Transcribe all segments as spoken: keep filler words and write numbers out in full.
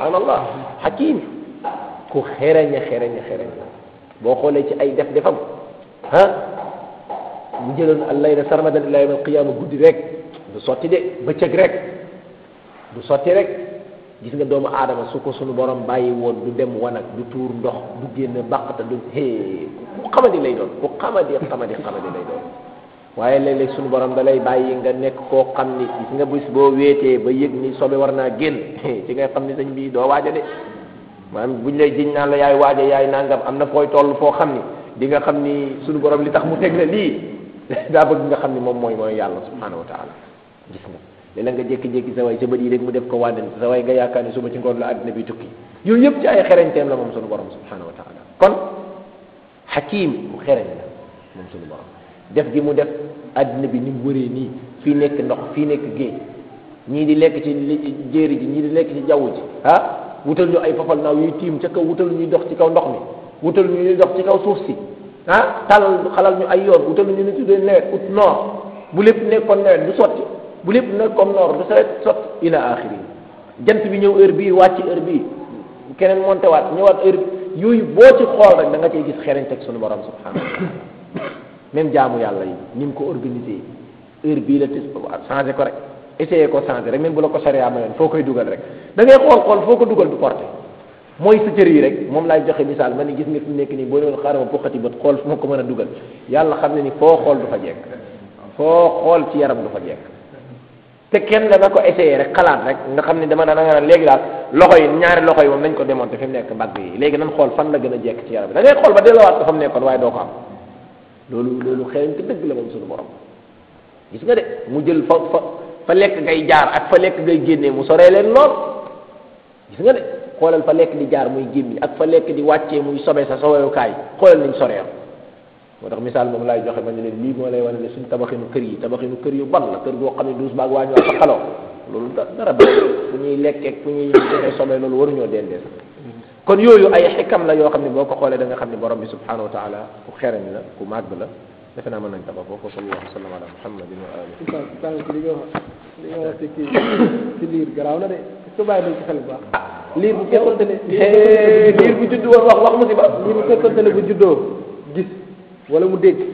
subhanallah hakim ku xereñ xereñ xereñ boo xoolee ci ay def defam ah mu jëloon al-layla sarmadan ila yawm al-qiyama guddi rek du sotti de bëccëg rek du sotti rek gis nga doomu aadama su ko sunu borom bàyyi woon du dem wanag du tuur ndox du génn bàqata du hee ku xamadi lay doon ku xamadi xamadi xamadi lay doon waaye léeg-léeg sunu borom da lay bàyyi nga nekk koo xam ni gis nga bis boo wéetee ba yëg ni sobe war naa génn ci ngay xam ni sañ bii doo waaja de maanaam buñ lay jiñ naan la yaay waaja yaay nangam am na fooy toll foo xam ni di nga xam ni sunu borom li tax mu teg la lii daa bëgg nga xam ni moom mooy mooy yàlla subhanahu wa taala gis nga léeg-léeg nga jékki-jékki sa way sa bët yi rek mu def ko wànnen sa way nga yaakaar ni suba ci ngoon la àddina bi tukki yooyu yëpp ci ay xereñteem la moom sunu borom subhanahu wa taala kon hakim ku xereñ la moom sunu borom def gi mu def àddina bi ni mu wëree nii fii nekk ndox fii nekk géej ñii di lekk ci jéeri ji ñii di lekk ci jaww ji ah wutal ñu ay fafal naaw yuy tiim ca kaw wutal ñuy dox ci kaw ndox mi wutal ñu ñuy dox ci kaw suuf si ah talal xalal ñu ay yoon wutal ñu ñu tuddee nawet ut noor bu lépp nekkoon nawet du sotti bu lépp nekkoon noor du sawet sotti ila axiri jant bi ñëw heure bii wàcc heure bii keneen monté waat ñëwaat heure bi yooyu boo ci xool rek da nga cay gis xereñ teg sunu borom subhanahu wa taala même jaamu yàlla yi ni mu ko organisé heure bii la tis changé ko rek essayé ko changé rek même bu la ko charia mayoon foo koy dugal rek da ngay xool xool foo ko dugal du porté mooy sa cër yi rek moom laay joxe misaal ma ni gis nga fi mu nekk nii boo ñëwoon xaaral ma poqati bët xool fu ma ko mën a dugal yàlla xam ne ni foo xool du fa jekk foo xool ci yaram du fa jekk te kenn dana ko essayé rek xalaat rek nga xam ne dama da nga naan léegi daal loxo yi ñaari loxo yi moom nañ ko démonté fi mu nekk mbagg yi léegi nan xool fan la gën a jekk ci yaram bi da ngay xool ba delloowaat ko fa mu nekkoon waaye doo ko am loolu loolu xeeñ te dëgg la moom suñu borom gis nga de mu jël fa fa fa lekk ngay jaar ak fa lekk ngay génnee mu soree leen lool gis nga de xoolal fa lekk di jaar muy gémmi ak fa lekk di wàccee muy sobe sa sowewukaay xoolal niñ soree moo tax misaal moom laay joxe ma ne leen lii moo lay wane ne suñ tabaxinu kër yi tabaxinu kër yu bon la kër goo xam ne douze baag waa ñoo fa xaloo loolu dara ba fu ñuy lekkee fu ñuy defee sobe loolu waruñoo dendee sax kon yooyu ay xikam la yoo xam ne boo ko xoolee da nga xam ne borom bi subhanahu wa taala ku xereñ la ku màgg la defe naa mën nañ tabax foofu sallallahu alayhi wa sallam ala muhammadin wa alihi sànq li nga wax li nga wax ci kii ci liir garaaw na de su bàyyi dañ ci xel bu baax liir bu fekkonte ne liir bu judd woon wax wax musiba liir bu fekkonte ne bu juddoo gis wala mu dégg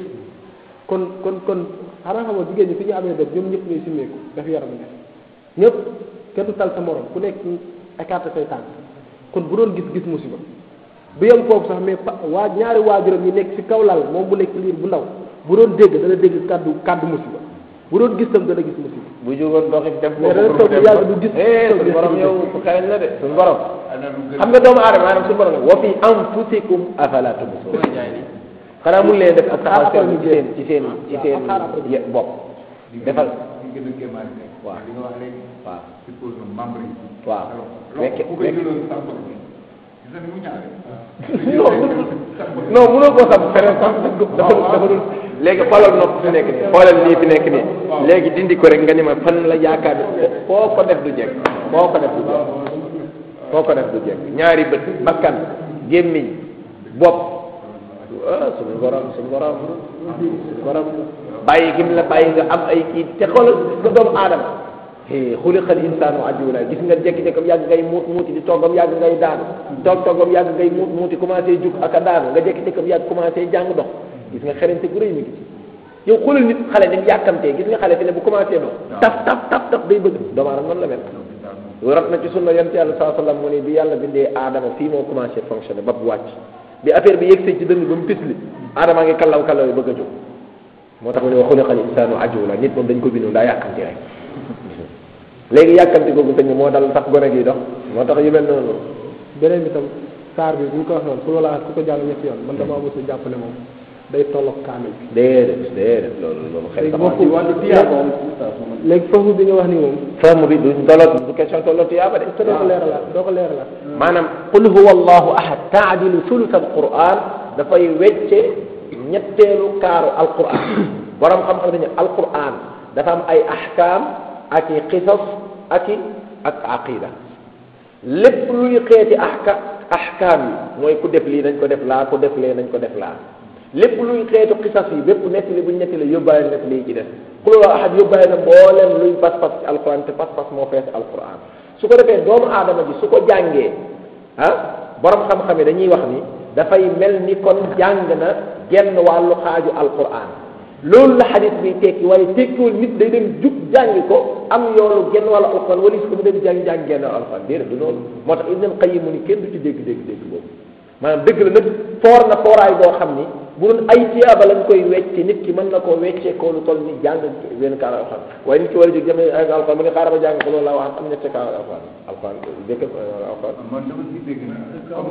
kon kon kon xanaa xamoo jigéen ñi fi ñu amee doom ñoom ñëpp ñooy simmeeku daf yaram ne ñëpp kenn du tal sa morom ku nekk écarté say tànk kon bu doon gis gis musiba bu yem foofu sax mais waa ñaari waajuram yi nekk ci kaw lal moom bu nekk liir bu ndaw bu doon dégg dana dégg kàddu kàddu musiba bu doon gis tam dana gis musiba bu jógoon doxi def mais dana toog yàgg du gis suñu borom yow fu xereñ la de suñu borom xam nga doomu aadama maanaam suñu borom wa fi anfusikum afala tubsirun xanaa mun leen def ak taxaw seen ci seen ci seen ci seen bopp defal waaw waaw waaw wekk non mënoo koo sam feneen sax dafa dafa dul léegi xoolal nopp fi nekk nii xoolal lii fi nekk nii léegi dindi ko rek nga ni ma fan la yaakaar ne foo ko def du jekk foo ko def du jekk foo ko def du jekk ñaari bët bakkan gémmiñ bopp ah suñu borom suñu borom suñu borom bàyyi gi mu la bàyyi nga am ay kii te xoolal nga doomu aadama xuliqal insaanu ajula gis nga jékki-jékkam yàgg ngay muut muuti di toggam yàgg ngay daanu toog toggam yàgg ngay muut muuti commencé jug ak a daanu nga jékki-jékkam yàgg commencé jàng dox gis nga xerante gu rëy mi ngi ci yow xoolal nit xale ni mu yàkkamtee gis nga xale fi ne bu commencé dox taf taf taf taf day bëgg doomu aadama noonu la mel rat na ci sunna yonent yàlla saa sallam mu ne bi yàlla bindee aadama fii moo commencé fonctionné ba bu wàcc bi affaire bi yegg ci dënn ba mu pisli aadama ngi kallaw kallaw yi bëgg a jóg moo tax mu ne wa xuliqal insaanu ajula nit moom dañ ko bindu daa yàkkamti rek léegi yàkkamti googu sëñ moo dal sax gone gi dox moo tax yu mel noonu beneen bi tam saar bi bu ñu ko waxoon pour wala ku ko jàng ñetti yoon man damaa mos a jàpp ne moom day tolloog kaamil bi déedéet déedéet loolu loolu xëy na wàllu tiyaaba léegi foofu bi nga wax ni moom forme bi du tolloog du question tolloo tiyaaba de doo ko leeralaat doo ko leeralaat maanaam qul huwa allahu ahad taadilu thuluth alquran dafay wecce ñetteelu kaaru alquran borom xam-xam dañu alquran dafa am ay ahkam ak i qisas ak i ak aqida lépp luy xeeti ahka ahkaam yi mooy ku def lii nañ ko def laa ku def lee nañ ko def laa lépp luy xeetu qisas yi bépp nettali buñ nettali yóbbaale nettali yi ci def qul huwa ahad yóbbaale na mbooleem luy pas-pas ci alquran te pas-pas moo fees alquran su ko defee doomu aadama ji su ko jàngee ah borom xam-xam yi dañuy wax ni dafay mel ni kon jàng na genn wàllu xaaju alquran loolu la xadis bi tekki waaye tekkiwul nit day dem jug jàngi ko am yoolu genn wàllu alquran wala ko mu dem jàng jàng genn wàllu alquran déedéet du noonu moo tax Ibn Qayyim mu ni kenn du ci dégg dégg dégg boobu maanaam dëgg la nag foor na fooraay boo xam ni bu doon ay tiyaaba lañ koy wecce nit ki mën na koo weccee koo lu toll ni jàng wenn kaar alquran waaye nit ki war a jóg jëm ak alquran ba nga xaaral ba jàng ko loolu laa wax am ñetti kaar alquran alquran dëkk alquran man dama ci dégg na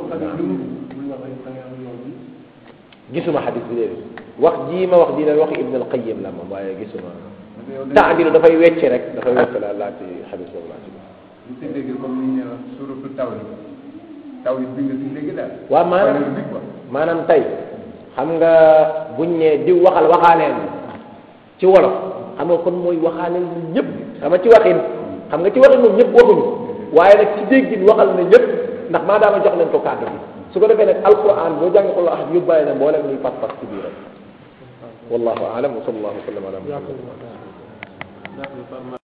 gisuma xadis bi léegi wax jii ma wax dina wax Ibn al-Qayyim la moom waaye gisuma taadil dafay wecce rek dafay wecce la laa ci xadis boobu laa ci li ci dégg comme ni ñu wax suratu tawhid tawhid bi nga ci dégg daal waaw maanaam maanaam tey xam nga buñ ne diw waxal waxaaleel ci wolof xam nga kon mooy waxaaleel ñun ñëpp xam nga ci waxin xam nga ci waxin moom ñëpp waxuñu waaye nag ci déggin waxal na ñëpp ndax maadaama jox nañ ko kàddu bi su ko defee nag alquran boo jàng ko la ahad yóbbaale na mboolem luy pas-pas ci biiram wallahu aalam wa sallallahu wa sallam ala